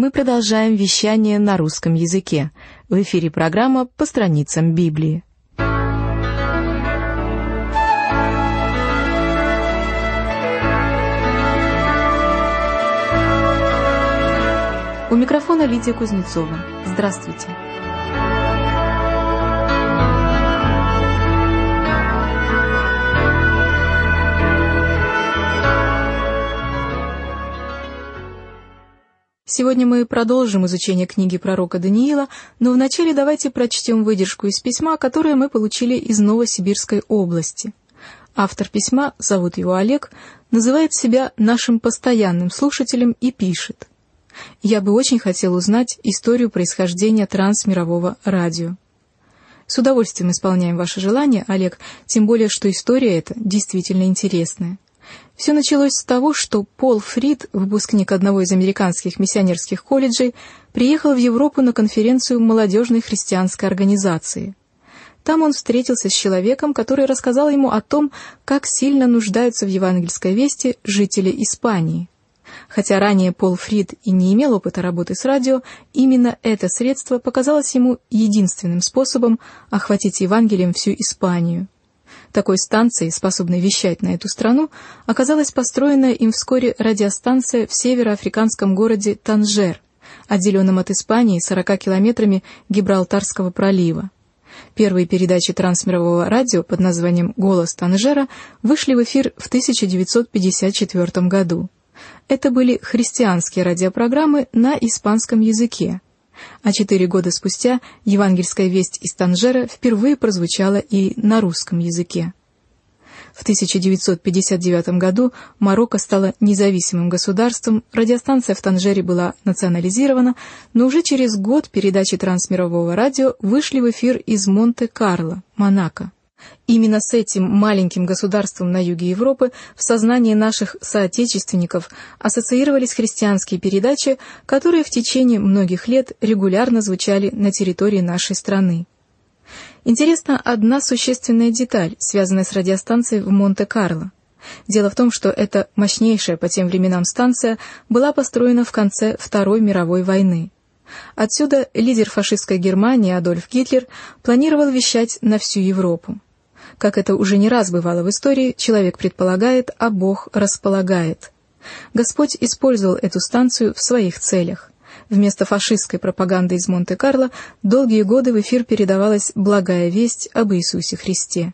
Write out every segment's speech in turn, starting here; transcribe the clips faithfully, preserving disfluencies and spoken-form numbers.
мы продолжаем вещание на русском языке. В эфире программа «По страницам Библии». У микрофона Лидия Кузнецова. Здравствуйте. Сегодня мы продолжим изучение книги пророка Даниила, но вначале давайте прочтем выдержку из письма, которое мы получили из Новосибирской области. Автор письма, зовут его Олег, называет себя нашим постоянным слушателем и пишет: «Я бы очень хотел узнать историю происхождения трансмирового радио». С удовольствием исполняем ваше желание, Олег, тем более, что история эта действительно интересная. Все началось с того, что Пол Фрид, выпускник одного из американских миссионерских колледжей, приехал в Европу на конференцию молодежной христианской организации. Там он встретился с человеком, который рассказал ему о том, как сильно нуждаются в евангельской вести жители Испании. Хотя ранее Пол Фрид и не имел опыта работы с радио, именно это средство показалось ему единственным способом охватить Евангелием всю Испанию. Такой станцией, способной вещать на эту страну, оказалась построенная им вскоре радиостанция в североафриканском городе Танжер, отделенном от Испании сорока километрами Гибралтарского пролива. Первые передачи трансмирового радио под названием «Голос Танжера» вышли в эфир в тысяча девятьсот пятьдесят четвёртом году. Это были христианские радиопрограммы на испанском языке. А четыре года спустя евангельская весть из Танжера впервые прозвучала и на русском языке. В тысяча девятьсот пятьдесят девятом году Марокко стало независимым государством, радиостанция в Танжере была национализирована, но уже через год передачи трансмирового радио вышли в эфир из Монте-Карло, Монако. Именно с этим маленьким государством на юге Европы в сознании наших соотечественников ассоциировались христианские передачи, которые в течение многих лет регулярно звучали на территории нашей страны. Интересна одна существенная деталь, связанная с радиостанцией в Монте-Карло. Дело в том, что эта мощнейшая по тем временам станция была построена в конце Второй мировой войны. Отсюда лидер фашистской Германии Адольф Гитлер планировал вещать на всю Европу. Как это уже не раз бывало в истории, человек предполагает, а Бог располагает. Господь использовал эту станцию в своих целях. Вместо фашистской пропаганды из Монте-Карло долгие годы в эфир передавалась благая весть об Иисусе Христе.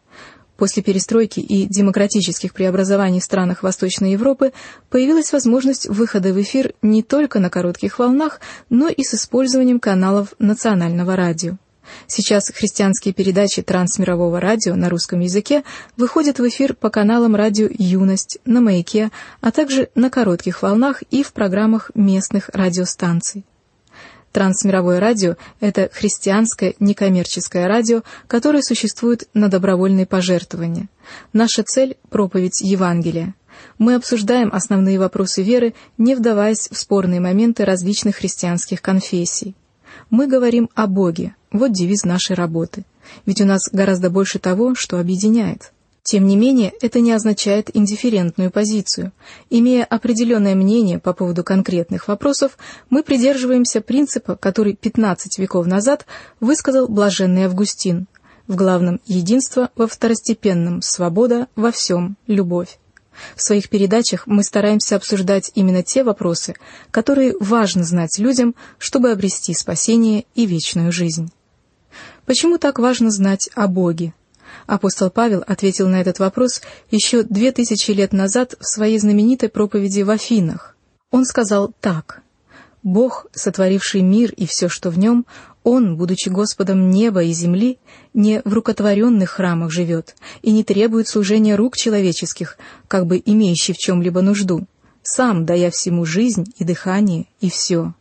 После перестройки и демократических преобразований в странах Восточной Европы появилась возможность выхода в эфир не только на коротких волнах, но и с использованием каналов национального радио. Сейчас христианские передачи трансмирового радио на русском языке выходят в эфир по каналам радио «Юность», на «Маяке», а также на коротких волнах и в программах местных радиостанций. Трансмировое радио — это христианское некоммерческое радио, которое существует на добровольные пожертвования. Наша цель — проповедь Евангелия. Мы обсуждаем основные вопросы веры, не вдаваясь в спорные моменты различных христианских конфессий. Мы говорим о Боге. Вот девиз нашей работы. Ведь у нас гораздо больше того, что объединяет. Тем не менее, это не означает индифферентную позицию. Имея определенное мнение по поводу конкретных вопросов, мы придерживаемся принципа, который пятнадцать веков назад высказал блаженный Августин: в главном — единство, во второстепенном — свобода, во всем — любовь. В своих передачах мы стараемся обсуждать именно те вопросы, которые важно знать людям, чтобы обрести спасение и вечную жизнь. Почему так важно знать о Боге? Апостол Павел ответил на этот вопрос еще две тысячи лет назад в своей знаменитой проповеди в Афинах. Он сказал так: «Бог, сотворивший мир и все, что в нем, Он, будучи Господом неба и земли, не в рукотворенных храмах живет и не требует служения рук человеческих, как бы имеющий в чем-либо нужду, сам дая всему жизнь и дыхание и все.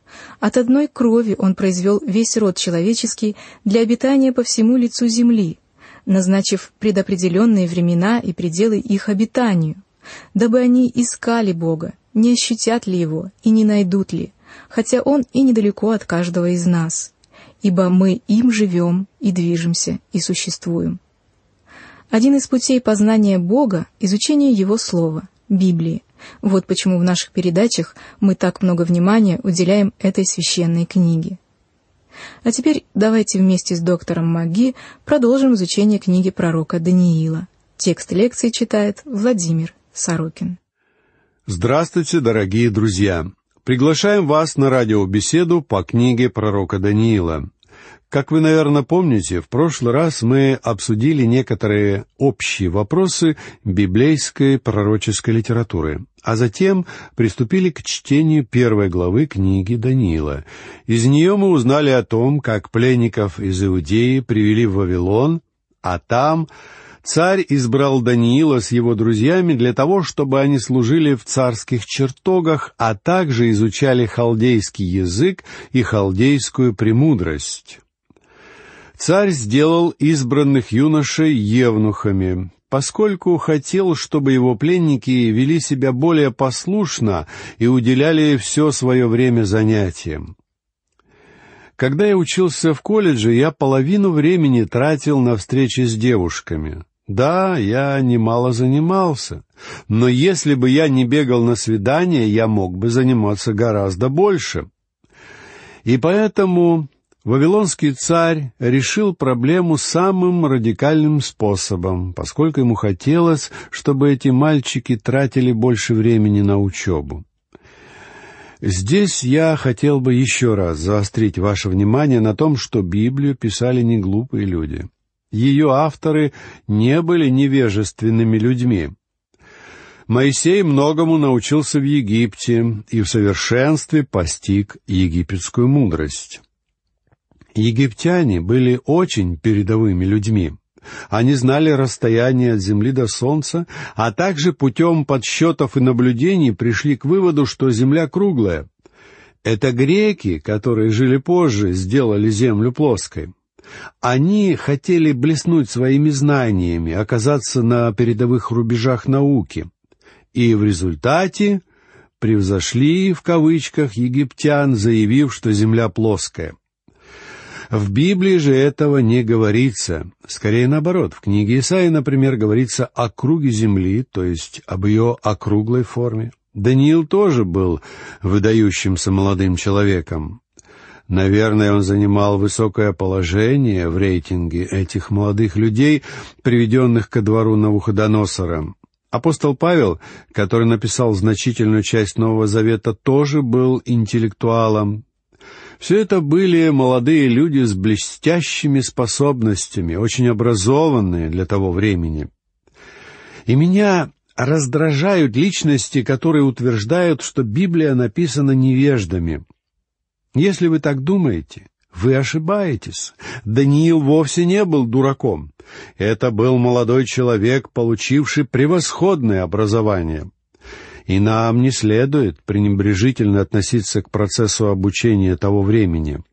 От одной крови Он произвел весь род человеческий для обитания по всему лицу земли, назначив предопределенные времена и пределы их обитанию, дабы они искали Бога, не ощутят ли Его и не найдут ли, хотя Он и недалеко от каждого из нас, ибо мы им живем и движемся и существуем». Один из путей познания Бога — изучение Его Слова, Библии. Вот почему в наших передачах мы так много внимания уделяем этой священной книге. А теперь давайте вместе с доктором МакГи продолжим изучение книги пророка Даниила. Текст лекции читает Владимир Сорокин. Здравствуйте, дорогие друзья! Приглашаем вас на радиобеседу по книге пророка Даниила. Как вы, наверное, помните, в прошлый раз мы обсудили некоторые общие вопросы библейской пророческой литературы, а затем приступили к чтению первой главы книги Даниила. Из нее мы узнали о том, как пленников из Иудеи привели в Вавилон, а там царь избрал Даниила с его друзьями для того, чтобы они служили в царских чертогах, а также изучали халдейский язык и халдейскую премудрость. Царь сделал избранных юношей евнухами, поскольку хотел, чтобы его пленники вели себя более послушно и уделяли все свое время занятиям. Когда я учился в колледже, я половину времени тратил на встречи с девушками. Да, я немало занимался, но если бы я не бегал на свидания, я мог бы заниматься гораздо больше. И поэтому вавилонский царь решил проблему самым радикальным способом, поскольку ему хотелось, чтобы эти мальчики тратили больше времени на учебу. Здесь я хотел бы еще раз заострить ваше внимание на том, что Библию писали не глупые люди. Ее авторы не были невежественными людьми. Моисей многому научился в Египте и в совершенстве постиг египетскую мудрость. Египтяне были очень передовыми людьми. Они знали расстояние от земли до солнца, а также путем подсчетов и наблюдений пришли к выводу, что земля круглая. Это греки, которые жили позже, сделали землю плоской. Они хотели блеснуть своими знаниями, оказаться на передовых рубежах науки. И в результате превзошли, в кавычках, египтян, заявив, что земля плоская. В Библии же этого не говорится. Скорее наоборот, в книге Исаии, например, говорится о круге земли, то есть об ее округлой форме. Даниил тоже был выдающимся молодым человеком. Наверное, он занимал высокое положение в рейтинге этих молодых людей, приведенных ко двору Навуходоносора. Апостол Павел, который написал значительную часть Нового Завета, тоже был интеллектуалом. Все это были молодые люди с блестящими способностями, очень образованные для того времени. И меня раздражают личности, которые утверждают, что Библия написана невеждами. Если вы так думаете, вы ошибаетесь. Даниил вовсе не был дураком. Это был молодой человек, получивший превосходное образование. И нам не следует пренебрежительно относиться к процессу обучения того времени.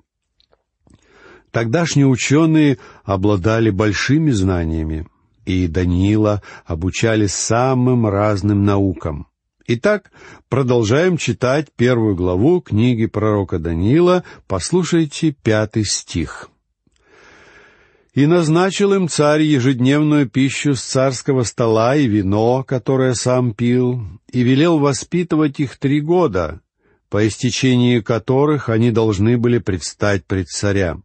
Тогдашние ученые обладали большими знаниями, и Даниила обучали самым разным наукам. Итак, продолжаем читать первую главу книги пророка Даниила. Послушайте пятый стих. «И назначил им царь ежедневную пищу с царского стола и вино, которое сам пил, и велел воспитывать их три года, по истечении которых они должны были предстать пред царя.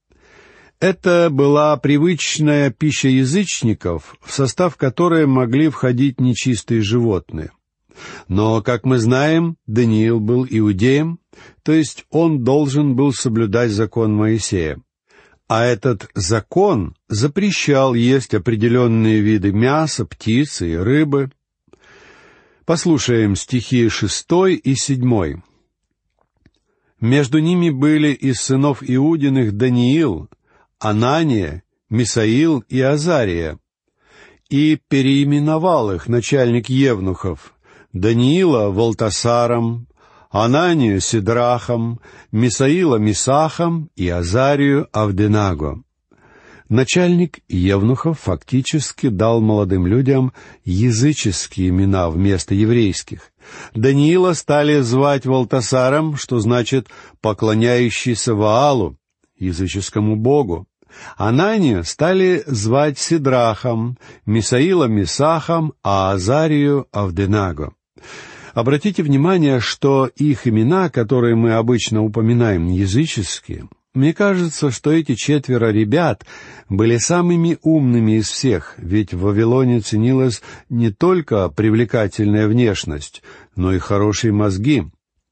Это была привычная пища язычников, в состав которой могли входить нечистые животные. Но, как мы знаем, Даниил был иудеем, то есть он должен был соблюдать закон Моисея. А этот закон запрещал есть определенные виды мяса, птицы и рыбы. Послушаем стихи шестой и седьмой. «Между ними были из сынов Иудиных Даниил, Анания, Мисаил и Азария. И переименовал их начальник евнухов, Даниила Валтасаром, Ананию Сидрахом, Мисаила Мисахом и Азарию Авденаго». Начальник евнухов фактически дал молодым людям языческие имена вместо еврейских. Даниила стали звать Валтасаром, что значит «поклоняющийся Ваалу», языческому богу. Ананию стали звать Сидрахом, Мисаила Мисахом, а Азарию Авденаго. Обратите внимание, что их имена, которые мы обычно упоминаем, языческие. Мне кажется, что эти четверо ребят были самыми умными из всех, ведь в Вавилоне ценилась не только привлекательная внешность, но и хорошие мозги.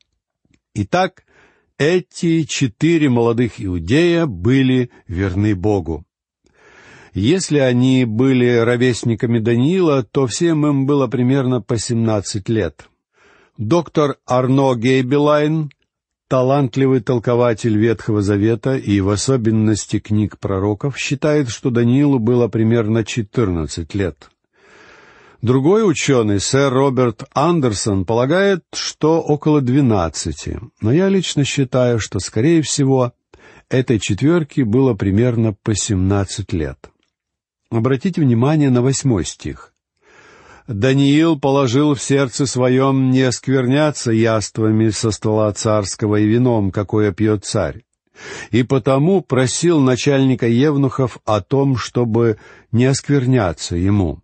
Итак, эти четыре молодых иудея были верны Богу. Если они были ровесниками Даниила, то всем им было примерно по семнадцать лет. Доктор Арно Гейбелайн, талантливый толкователь Ветхого Завета и в особенности книг пророков, считает, что Даниилу было примерно четырнадцать лет. Другой ученый, сэр Роберт Андерсон, полагает, что около двенадцати, но я лично считаю, что, скорее всего, этой четверке было примерно по семнадцать лет. Обратите внимание на восьмой стих. «Даниил положил в сердце своем не оскверняться яствами со стола царского и вином, какое пьет царь, и потому просил начальника евнухов о том, чтобы не оскверняться ему».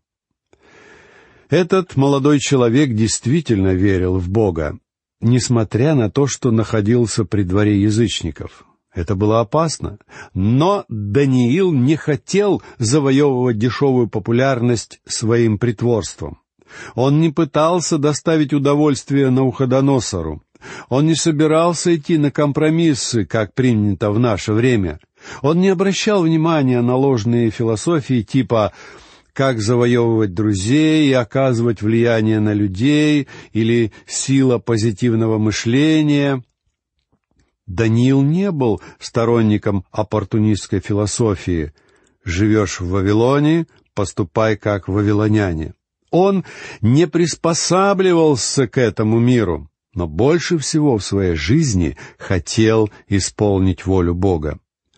Этот молодой человек действительно верил в Бога, несмотря на то, что находился при дворе язычников. Это было опасно, но Даниил не хотел завоевывать дешевую популярность своим притворством. Он не пытался доставить удовольствие Навуходоносору. Он не собирался идти на компромиссы, как принято в наше время. Он не обращал внимания на ложные философии типа «как завоевывать друзей и оказывать влияние на людей» или «сила позитивного мышления». Даниил не был сторонником оппортунистской философии «живешь в Вавилоне, поступай как вавилоняне». Он не приспосабливался к этому миру, но больше всего в своей жизни хотел исполнить волю Бога.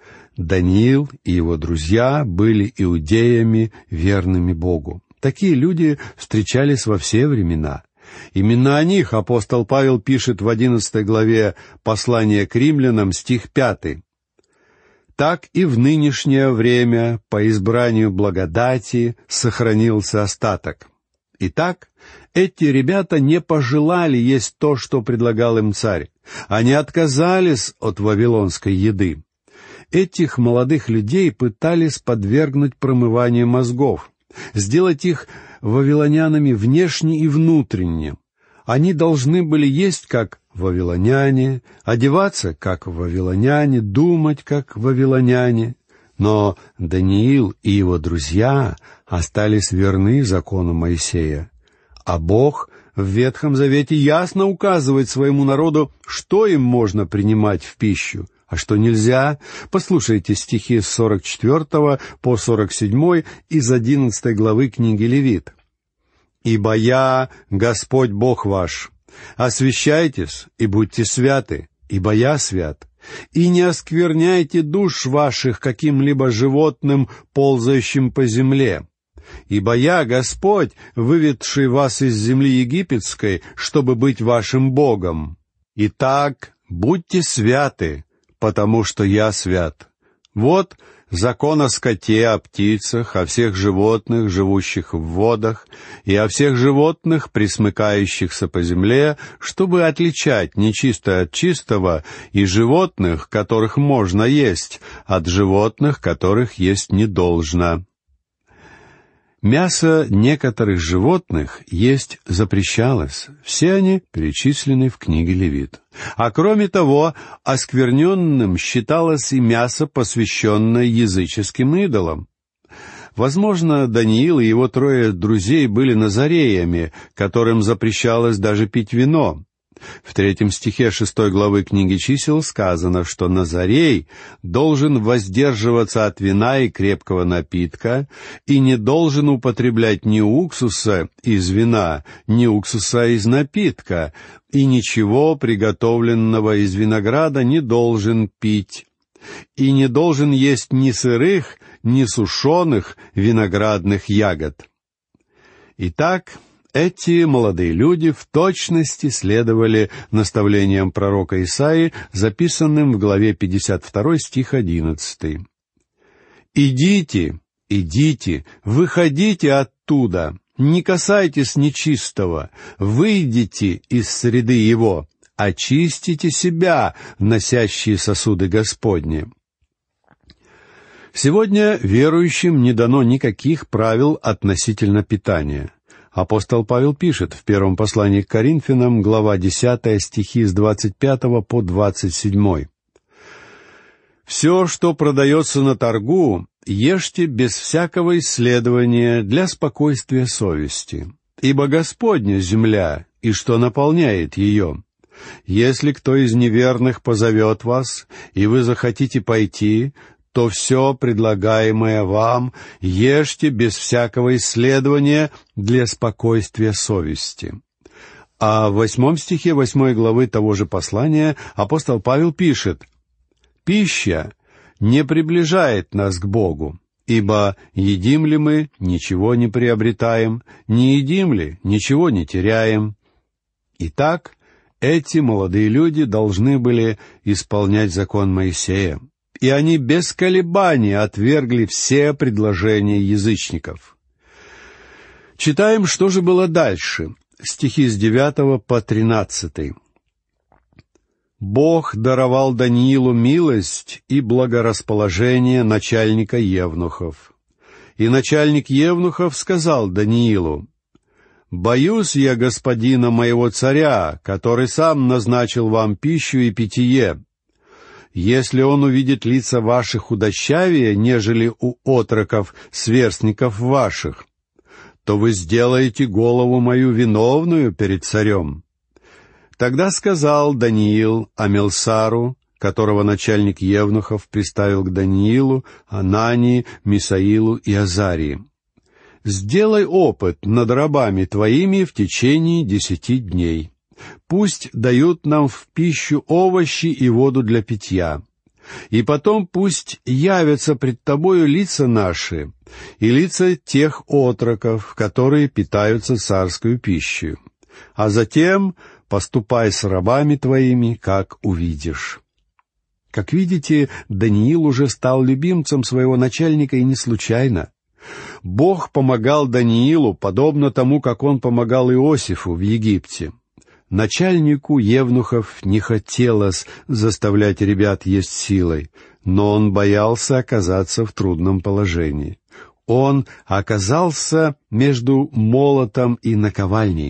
Даниил и его друзья были иудеями, верными Богу. Такие люди встречались во все времена. Именно о них апостол Павел пишет в одиннадцатой главе послания к римлянам, стих пятый. «Так и в нынешнее время по избранию благодати сохранился остаток». Итак, эти ребята не пожелали есть то, что предлагал им царь. Они отказались от вавилонской еды. Этих молодых людей пытались подвергнуть промыванию мозгов, сделать их вавилонянами внешне и внутренне. Они должны были есть, как вавилоняне, одеваться, как вавилоняне, думать, как вавилоняне. Но Даниил и его друзья остались верны закону Моисея. А Бог в Ветхом Завете ясно указывает своему народу, что им можно принимать в пищу, а что нельзя. Послушайте стихи с сорок четвёртого по сорок седьмой из одиннадцатой главы книги Левит. «Ибо я, Господь Бог ваш, освящайтесь и будьте святы, ибо я свят. И не оскверняйте душ ваших каким-либо животным, ползающим по земле. Ибо я, Господь, выведший вас из земли египетской, чтобы быть вашим Богом. Итак, будьте святы, потому что я свят. Вот закон о скоте, о птицах, о всех животных, живущих в водах, и о всех животных, пресмыкающихся по земле, чтобы отличать нечистое от чистого, и животных, которых можно есть, от животных, которых есть не должно». Мясо некоторых животных есть запрещалось. Все они перечислены в книге Левит. А кроме того, оскверненным считалось и мясо, посвященное языческим идолам. Возможно, Даниил и его трое друзей были назареями, которым запрещалось даже пить вино. В третьем стихе шестой главы книги Чисел сказано, что назарей должен воздерживаться от вина и крепкого напитка и не должен употреблять ни уксуса из вина, ни уксуса из напитка, и ничего приготовленного из винограда не должен пить, и не должен есть ни сырых, ни сушеных виноградных ягод. Итак, эти молодые люди в точности следовали наставлениям пророка Исаии, записанным в главе пятьдесят два, стих одиннадцатый. «Идите, идите, выходите оттуда, не касайтесь нечистого, выйдите из среды его, очистите себя, носящие сосуды Господни». Сегодня верующим не дано никаких правил относительно питания. Апостол Павел пишет в первом послании к Коринфянам, глава десятая, стихи с двадцать пятого по двадцать седьмой. «Все, что продается на торгу, ешьте без всякого исследования для спокойствия совести, ибо Господня земля, и что наполняет ее. Если кто из неверных позовет вас, и вы захотите пойти, то все предлагаемое вам ешьте без всякого исследования для спокойствия совести». А в восьмом стихе восьмой главы того же послания апостол Павел пишет: «Пища не приближает нас к Богу, ибо едим ли мы, ничего не приобретаем, не едим ли, ничего не теряем». Итак, эти молодые люди должны были исполнять закон Моисея, и они без колебаний отвергли все предложения язычников. Читаем, что же было дальше, стихи с девятого по тринадцатый. «Бог даровал Даниилу милость и благорасположение начальника евнухов. И начальник евнухов сказал Даниилу: «Боюсь я господина моего царя, который сам назначил вам пищу и питье. Если он увидит лица ваших худощавее, нежели у отроков, сверстников ваших, то вы сделаете голову мою виновную перед царем». Тогда сказал Даниил Амилсару, которого начальник евнухов приставил к Даниилу, Анании, Мисаилу и Азарии: «Сделай опыт над рабами твоими в течение десяти дней. Пусть дают нам в пищу овощи и воду для питья. И потом пусть явятся пред тобою лица наши и лица тех отроков, которые питаются царскую пищей. А затем поступай с рабами твоими, как увидишь». Как видите, Даниил уже стал любимцем своего начальника, и не случайно. Бог помогал Даниилу, подобно тому, как он помогал Иосифу в Египте. Начальнику евнухов не хотелось заставлять ребят есть силой, но он боялся оказаться в трудном положении. Он оказался между молотом и наковальней.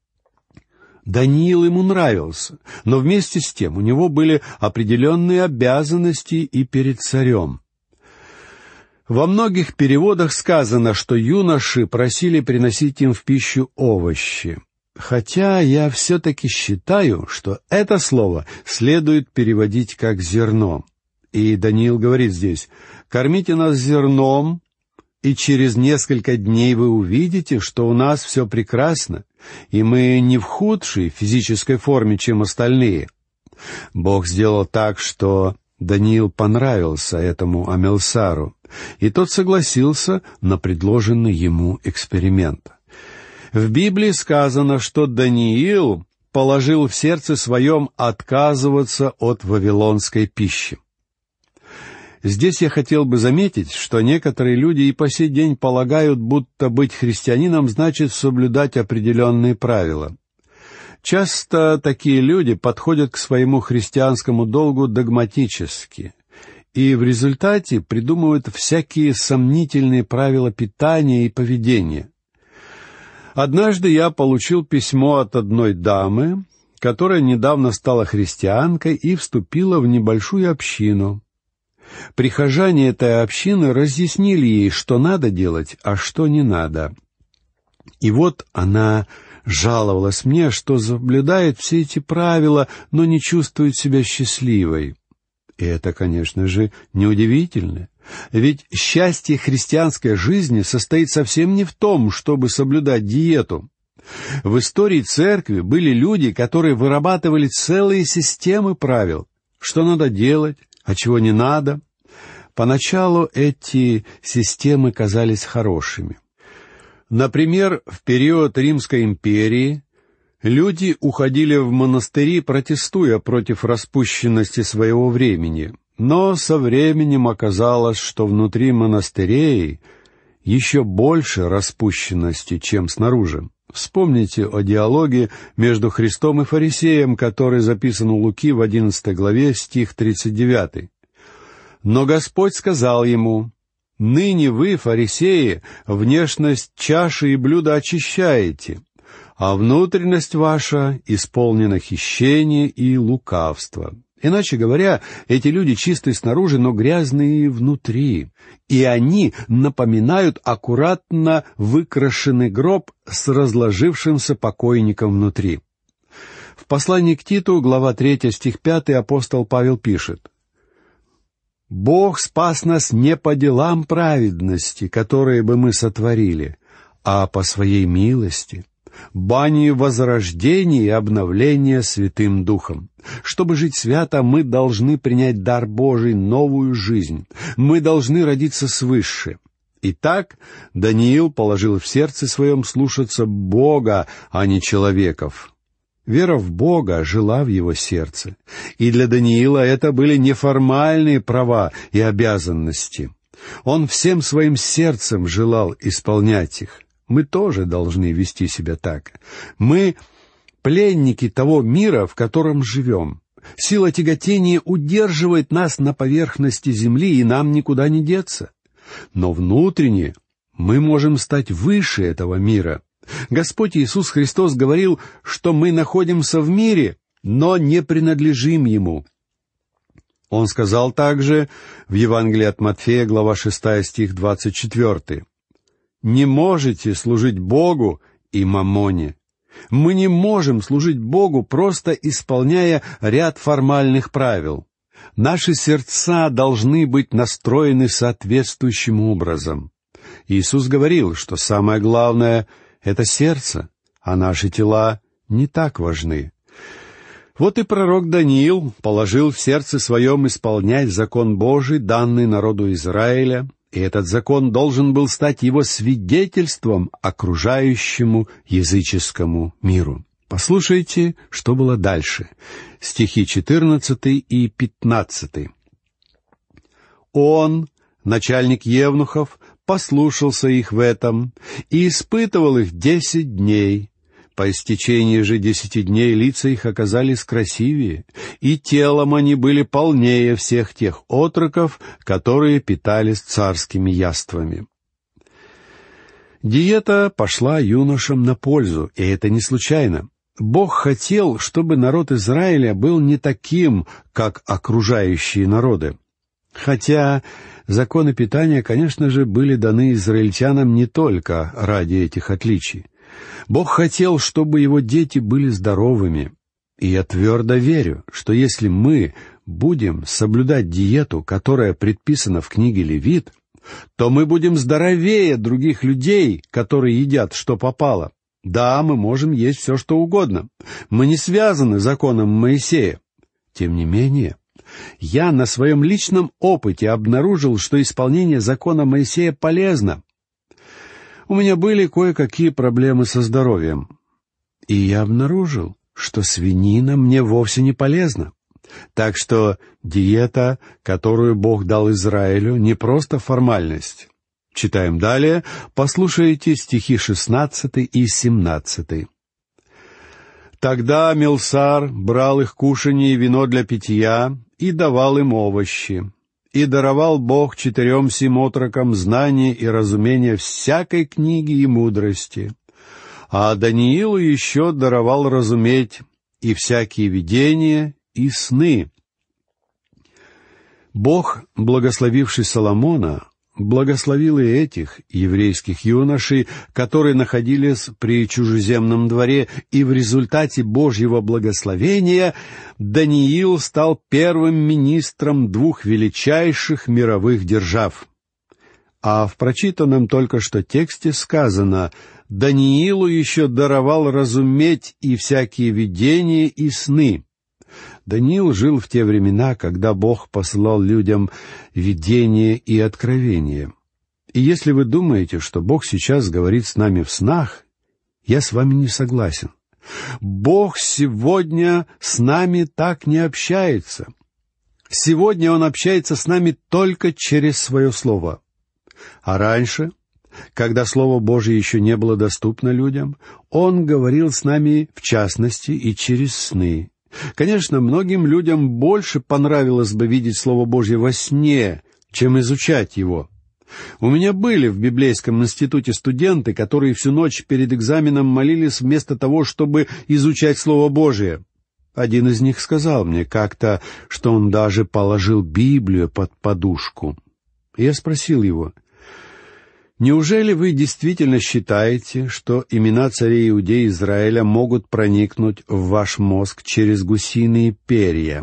Даниил ему нравился, но вместе с тем у него были определенные обязанности и перед царем. Во многих переводах сказано, что юноши просили приносить им в пищу овощи. Хотя я все-таки считаю, что это слово следует переводить как «зерно». И Даниил говорит здесь: «Кормите нас зерном, и через несколько дней вы увидите, что у нас все прекрасно, и мы не в худшей физической форме, чем остальные». Бог сделал так, что Даниил понравился этому Амилсару, и тот согласился на предложенный ему эксперимент. В Библии сказано, что Даниил положил в сердце своем отказываться от вавилонской пищи. Здесь я хотел бы заметить, что некоторые люди и по сей день полагают, будто быть христианином значит соблюдать определенные правила. Часто такие люди подходят к своему христианскому долгу догматически, и в результате придумывают всякие сомнительные правила питания и поведения. Однажды я получил письмо от одной дамы, которая недавно стала христианкой и вступила в небольшую общину. Прихожане этой общины разъяснили ей, что надо делать, а что не надо. И вот она жаловалась мне, что соблюдает все эти правила, но не чувствует себя счастливой. И это, конечно же, неудивительно. Ведь счастье христианской жизни состоит совсем не в том, чтобы соблюдать диету. В истории церкви были люди, которые вырабатывали целые системы правил, что надо делать, а чего не надо. Поначалу эти системы казались хорошими. Например, в период Римской империи Люди уходили в монастыри, протестуя против распущенности своего времени, но со временем оказалось, что внутри монастырей еще больше распущенности, чем снаружи. Вспомните о диалоге между Христом и фарисеем, который записан у Луки в одиннадцатой главе, стих тридцать девятый. «Но Господь сказал ему: ныне вы, фарисеи, внешность чаши и блюда очищаете, а внутренность ваша исполнена хищения и лукавства». Иначе говоря, эти люди чистые снаружи, но грязные внутри. И они напоминают аккуратно выкрашенный гроб с разложившимся покойником внутри. В послании к Титу, глава третья, стих пятый, апостол Павел пишет: «Бог спас нас не по делам праведности, которые бы мы сотворили, а по своей милости, банию возрождения и обновления Святым Духом. Чтобы жить свято, мы должны принять дар Божий, новую жизнь. Мы должны родиться свыше. Итак, Даниил положил в сердце своем слушаться Бога, а не человеков». Вера в Бога жила в его сердце, и для Даниила это были неформальные права и обязанности. Он всем своим сердцем желал исполнять их. Мы тоже должны вести себя так. Мы пленники того мира, в котором живем. Сила тяготения удерживает нас на поверхности земли, и нам никуда не деться. Но внутренне мы можем стать выше этого мира. Господь Иисус Христос говорил, что мы находимся в мире, но не принадлежим ему. Он сказал также в Евангелии от Матфея, глава шестая, стих двадцать четвертый. «Не можете служить Богу и мамоне». Мы не можем служить Богу, просто исполняя ряд формальных правил. Наши сердца должны быть настроены соответствующим образом. Иисус говорил, что самое главное — это сердце, а наши тела не так важны. Вот и пророк Даниил положил в сердце своем исполнять закон Божий, данный народу Израиля, и этот закон должен был стать его свидетельством окружающему языческому миру. Послушайте, что было дальше. Стихи четырнадцатый и пятнадцатый. «Он, начальник евнухов, послушался их в этом и испытывал их десять дней. По истечении же десяти дней лица их оказались красивее, и телом они были полнее всех тех отроков, которые питались царскими яствами». Диета пошла юношам на пользу, и это не случайно. Бог хотел, чтобы народ Израиля был не таким, как окружающие народы. Хотя законы питания, конечно же, были даны израильтянам не только ради этих отличий. Бог хотел, чтобы его дети были здоровыми. И я твердо верю, что если мы будем соблюдать диету, которая предписана в книге Левит, то мы будем здоровее других людей, которые едят, что попало. Да, мы можем есть все, что угодно. Мы не связаны законом Моисея. Тем не менее, я на своем личном опыте обнаружил, что исполнение закона Моисея полезно. У меня были кое-какие проблемы со здоровьем, и я обнаружил, что свинина мне вовсе не полезна. Так что диета, которую Бог дал Израилю, не просто формальность. Читаем далее, послушайте стихи шестнадцатый и семнадцатый. «Тогда Милсар брал их кушанье и вино для питья и давал им овощи. И даровал Бог четырем сим отрокам знание и разумение всякой книги и мудрости. А Даниилу еще даровал разуметь и всякие видения, и сны». Бог, благословивший Соломона, благословил и этих еврейских юношей, которые находились при чужеземном дворе, и в результате Божьего благословения Даниил стал первым министром двух величайших мировых держав. А в прочитанном только что тексте сказано: «Даниилу еще даровал разуметь и всякие видения и сны». Даниил жил в те времена, когда Бог посылал людям видения и откровения. И если вы думаете, что Бог сейчас говорит с нами в снах, я с вами не согласен. Бог сегодня с нами так не общается. Сегодня Он общается с нами только через Свое Слово. А раньше, когда Слово Божье еще не было доступно людям, Он говорил с нами в частности и через сны. Конечно, многим людям больше понравилось бы видеть Слово Божье во сне, чем изучать его. У меня были в библейском институте студенты, которые всю ночь перед экзаменом молились вместо того, чтобы изучать Слово Божие. Один из них сказал мне как-то, что он даже положил Библию под подушку. Я спросил его: «Неужели вы действительно считаете, что имена царей Иудеи и Израиля могут проникнуть в ваш мозг через гусиные перья?»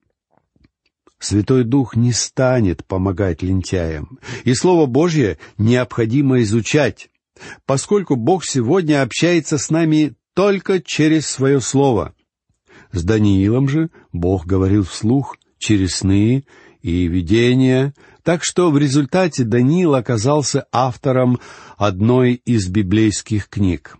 Святой Дух не станет помогать лентяям, и Слово Божье необходимо изучать, поскольку Бог сегодня общается с нами только через Свое Слово. С Даниилом же Бог говорил вслух через сны и видения, так что в результате Даниил оказался автором одной из библейских книг.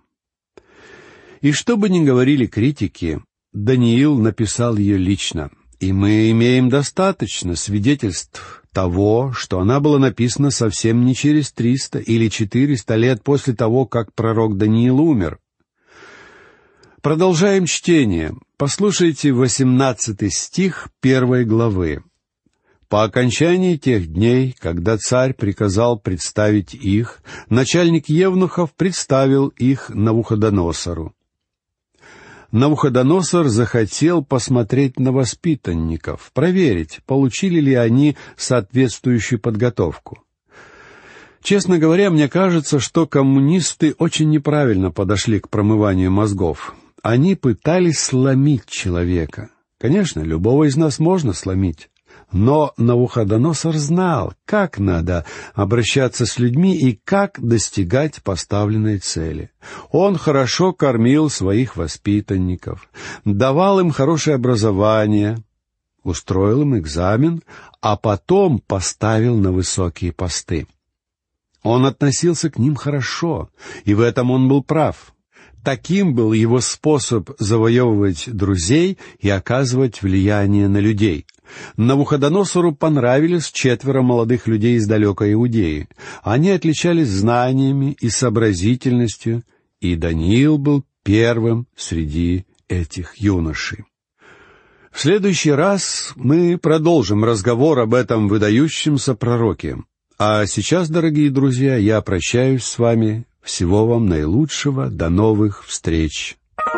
И что бы ни говорили критики, Даниил написал ее лично. И мы имеем достаточно свидетельств того, что она была написана совсем не через триста или четыреста лет после того, как пророк Даниил умер. Продолжаем чтение. Послушайте восемнадцатый стих первой главы. «По окончании тех дней, когда царь приказал представить их, начальник евнухов представил их Навуходоносору. Навуходоносор захотел посмотреть на воспитанников, проверить, получили ли они соответствующую подготовку. Честно говоря, мне кажется, что коммунисты очень неправильно подошли к промыванию мозгов. Они пытались сломить человека. Конечно, любого из нас можно сломить. Но Навуходоносор знал, как надо обращаться с людьми и как достигать поставленной цели. Он хорошо кормил своих воспитанников, давал им хорошее образование, устроил им экзамен, а потом поставил на высокие посты. Он относился к ним хорошо, и в этом он был прав. Таким был его способ завоевывать друзей и оказывать влияние на людей. Навуходоносору понравились четверо молодых людей из далекой Иудеи. Они отличались знаниями и сообразительностью, и Даниил был первым среди этих юношей. В следующий раз мы продолжим разговор об этом выдающемся пророке. А сейчас, дорогие друзья, я прощаюсь с вами. Всего вам наилучшего. До новых встреч.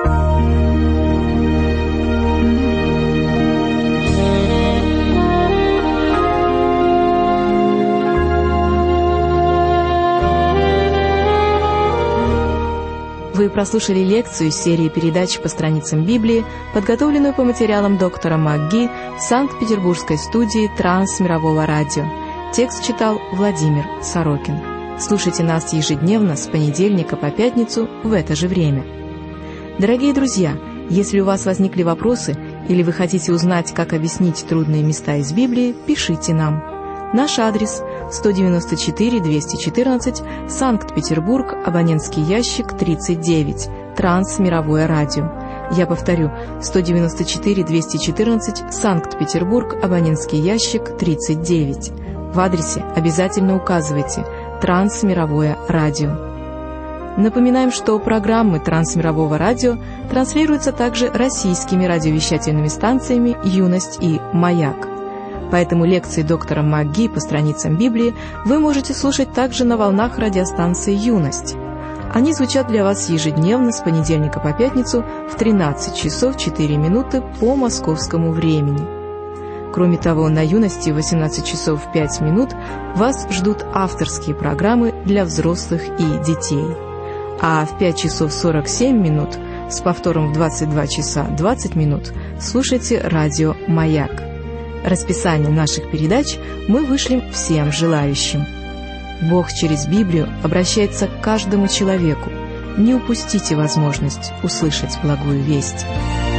Вы прослушали лекцию из серии передач по страницам Библии, подготовленную по материалам доктора МакГи в Санкт-Петербургской студии Трансмирового радио. Текст читал Владимир Сорокин. Слушайте нас ежедневно с понедельника по пятницу в это же время. Дорогие друзья, если у вас возникли вопросы или вы хотите узнать, как объяснить трудные места из Библии, пишите нам. Наш адрес сто девяносто четыре двести четырнадцать, Санкт-Петербург, абонентский ящик тридцать девять, Трансмировое радио. Я повторю, сто девяносто четыре двести четырнадцать, Санкт-Петербург, абонентский ящик тридцать девять. В адресе обязательно указывайте «Трансмировое радио». Напоминаем, что программы Трансмирового радио транслируются также российскими радиовещательными станциями «Юность» и «Маяк». Поэтому лекции доктора МакГи по страницам Библии вы можете слушать также на волнах радиостанции «Юность». Они звучат для вас ежедневно с понедельника по пятницу в тринадцать часов четыре минуты по московскому времени. Кроме того, на «Юности» в восемнадцать часов пять минут вас ждут авторские программы для взрослых и детей. А в пять часов сорок семь минут с повтором в двадцать два часа двадцать минут слушайте радио «Маяк». Расписание наших передач мы вышлем всем желающим. Бог через Библию обращается к каждому человеку. Не упустите возможность услышать благую весть.